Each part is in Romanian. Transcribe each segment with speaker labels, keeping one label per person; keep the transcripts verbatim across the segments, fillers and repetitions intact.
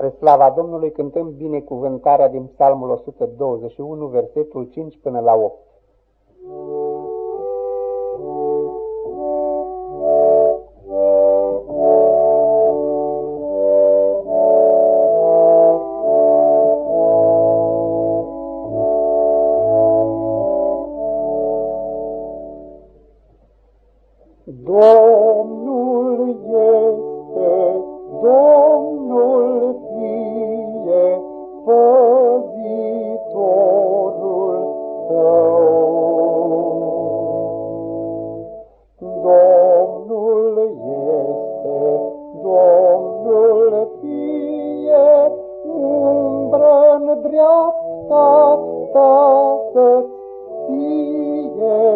Speaker 1: Spre slava Domnului cântăm binecuvântarea din Psalmul o sută douăzeci și unu, versetul cinci până la opt. Domnul este, Domnul fie păzitorul tău. Domnul este, Domnul fie umbră-n dreapta ta să-ți fie.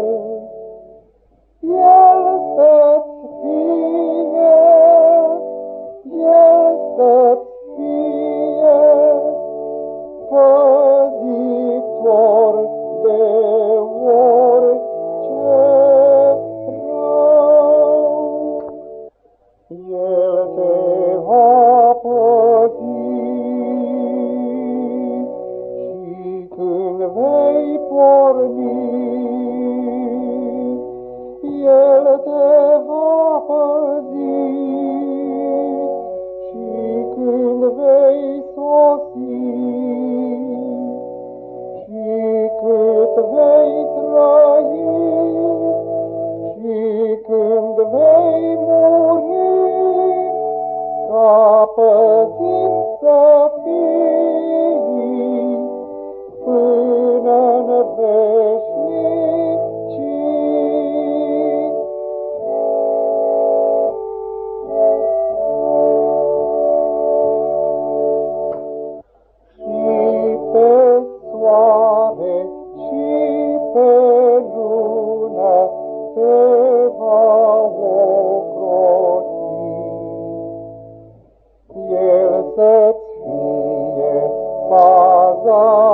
Speaker 1: El să-ți fie, El să-ți fie păzitor de orice rău. El te va păzi și când vei porni, El te va păzi și când vei sosi și cât vei trăi și când vei muri, ca păzit să fii până-n veșnicii. Și pe lună te va ocroti. El să-ți fie paza